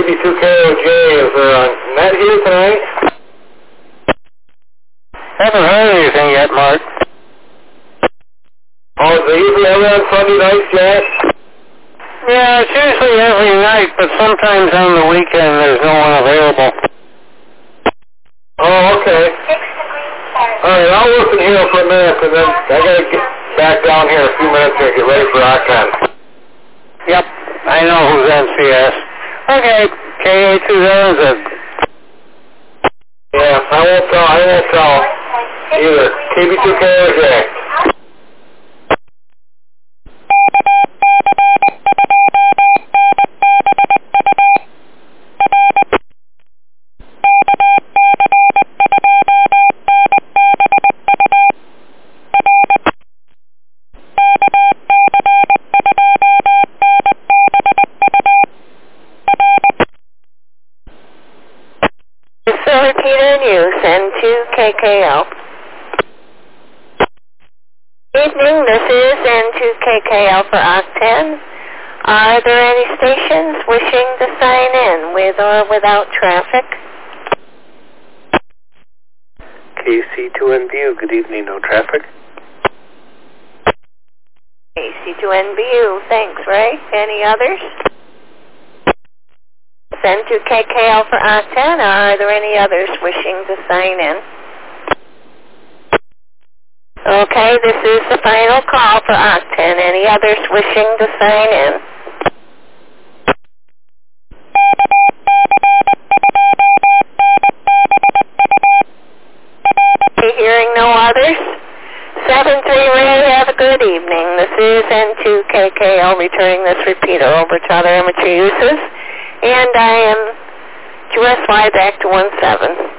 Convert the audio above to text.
KB2KOJ, is Matt here tonight? Haven't heard anything yet, Mark. Oh, is they usually ever on Sunday nights yet? Yeah, it's usually every night, but sometimes on the weekend there's no one available. Oh, okay. Alright, I'll listen here for a minute, and then I gotta get back down here a few minutes to get ready for Ocon. Yep, I know who's NCS. Okay, KA20. Yeah, I won't tell either. KB2KOJ. Peter News, N2KKL. Evening, this is N2KKL for Octen. Are there any stations wishing to sign in with or without traffic? KC2NBU, good evening, no traffic. KC2NBU, thanks, Ray. Any others? N2KKL for Octen. Are there any others wishing to sign in? Okay, this is the final call for Octen. Any others wishing to sign in? Hearing no others? 7-3 Ray, have a good evening. This is N2KKL returning this repeater over to other amateur uses. And I am QSY back to 17.